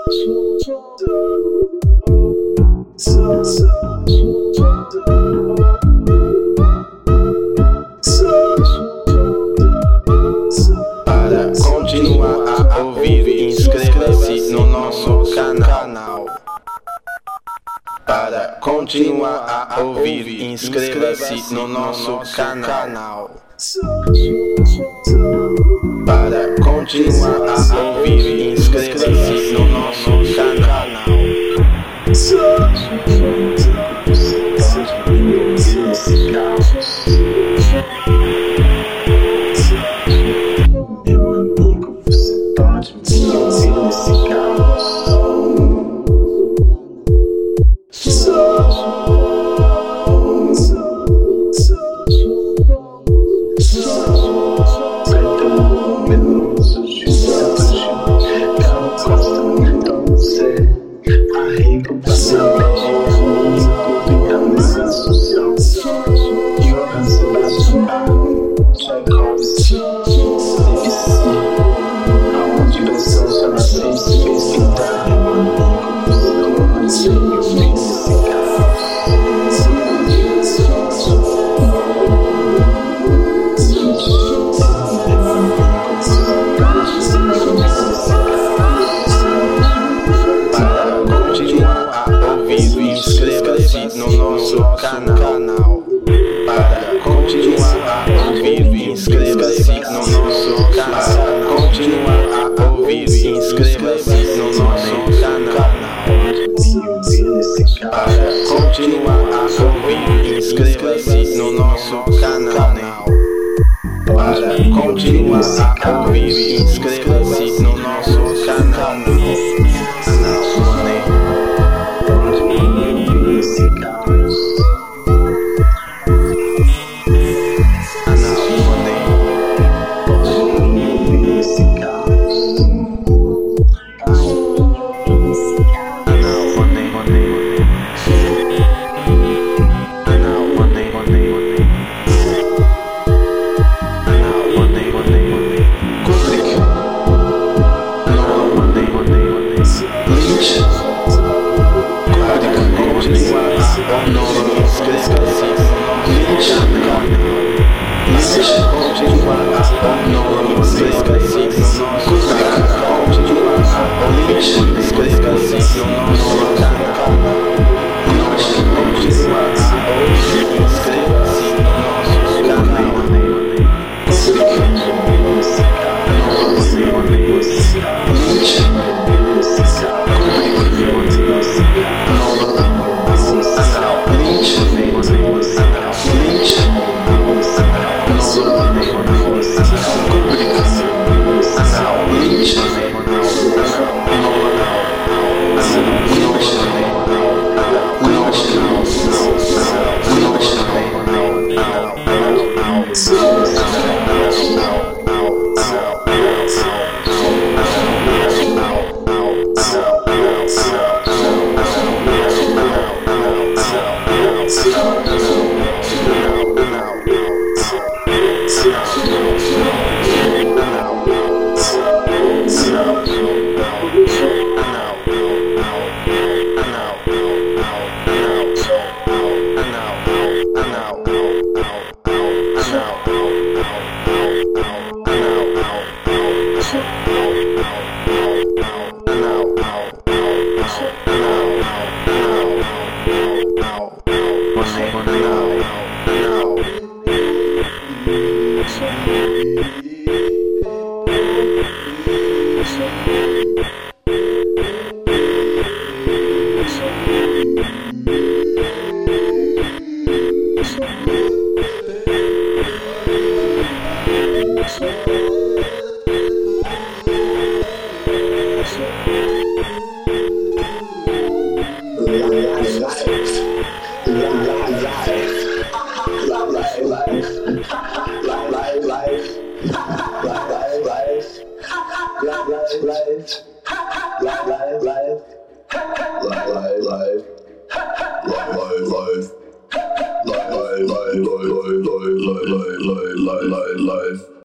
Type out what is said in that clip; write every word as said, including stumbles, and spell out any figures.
Para continuar a ouvir, inscreva-se no nosso canal. Para continuar a ouvir, inscreva-se no nosso canal. Para continuar a ouvir, inscreva-se no nosso canal. Meu amigo, você pode me ouvir nesse caos. Inscreva-se no nosso canal. Para continuar a ouvir, inscreva-se no nosso canal. Para continuar a ouvir, inscreva-se no nosso canal. Para continuar a ouvir, inscreva-se no nosso canal. Para continuar a ouvir, inscreva-se no nosso canal. Life.